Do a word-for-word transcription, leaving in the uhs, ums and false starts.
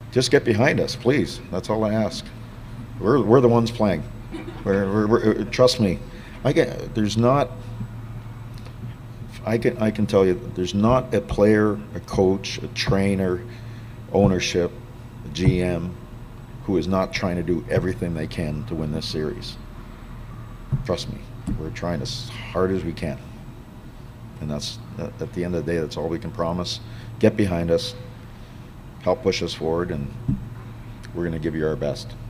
just get behind us, please. That's all I ask. We're, we're the ones playing. We're, we're, we're, trust me. I get, there's not, I can, I can tell you, there's not a player, a coach, a trainer, ownership, a G M, who is not trying to do everything they can to win this series. Trust me, we're trying as hard as we can. And that's, at the end of the day, that's all we can promise. Get behind us, help push us forward, and we're going to give you our best.